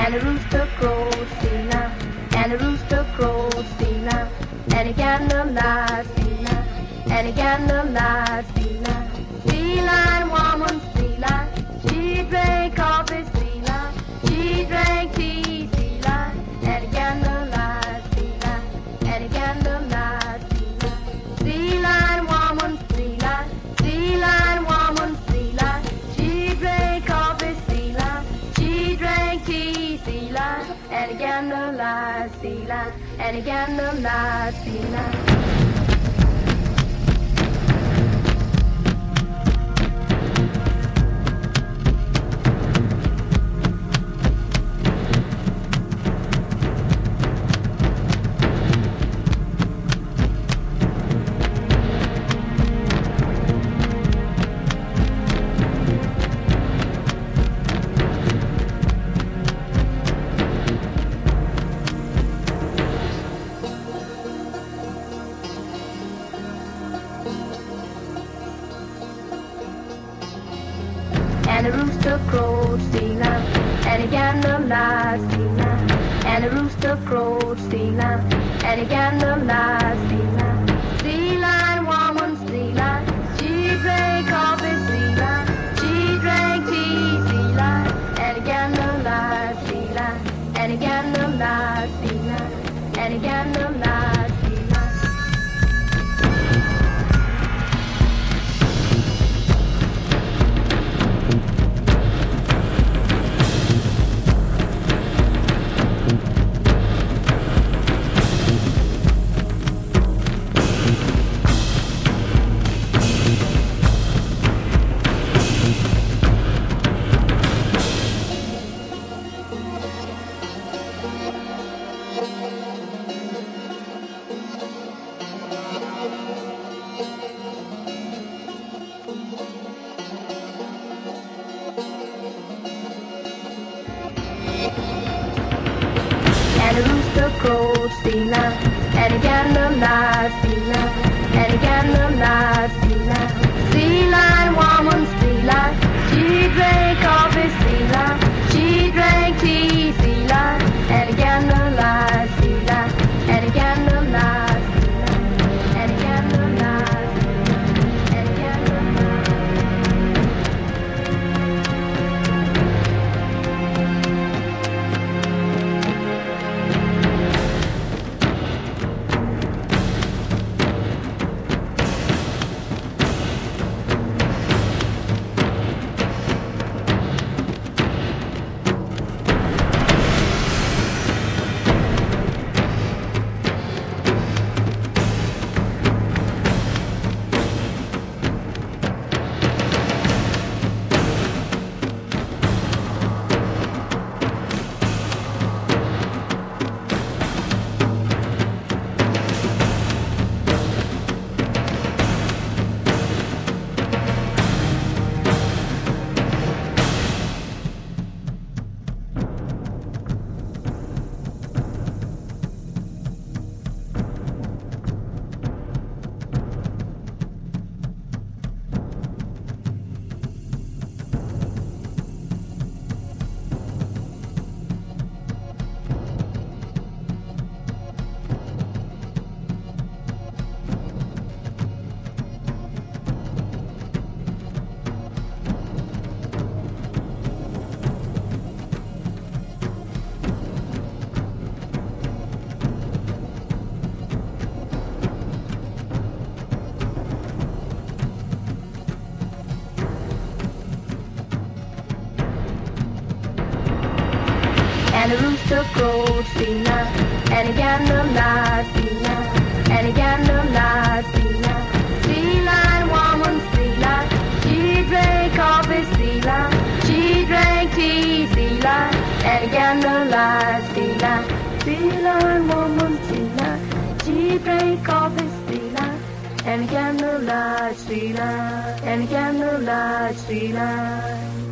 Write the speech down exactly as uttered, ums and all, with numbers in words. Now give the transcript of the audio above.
and a rooster crows, Stina, and a rooster crows, Stina, and a candle lights, Stina, and a candle lights, Stina. Sea-line woman, sea-line, she drank coffee, sea-line, she drank tea, sea-line, and a candle lights, sea-line, and a candle lights, sea-line. Sea-line woman, sea-line, sea-line woman, sea-line, she drank coffee, sea-line, she drank tea, sea-line, and a candle lights, sea-line, and a candle lights, sea-line. And a rooster crows, Stina, and a candle lights, Stina, and a rooster crows, Stina, and a candle lights, Stina. Sea-line woman, sea-line, she drank coffee, sea-line, she drank tea, sea-line, and a candle lights, sea-line, and a candle lights, sea-line, and a candle lights, sea-line. And a rooster crows, Stina, and a candle lights, Stina, and a candle lights, Stina. Sea-line woman, sea-line, she drank coffee, sea-line, she drank tea, sea-line, and a candle lights, sea-line, and a candle lights, sea-line, and a candle lights, sea-line, and a candle lights. And a rooster crows, Stina, and a candle lights, Stina, and a candle lights, Stina. Sea-line woman, sea-line, she drank coffee, sea-line, she drank tea, sea-line, and a candle lights, Stina. Sea-line woman, sea-line, she drank coffee, sea-line, and a candle lights, Stina, and a candle lights, Stina.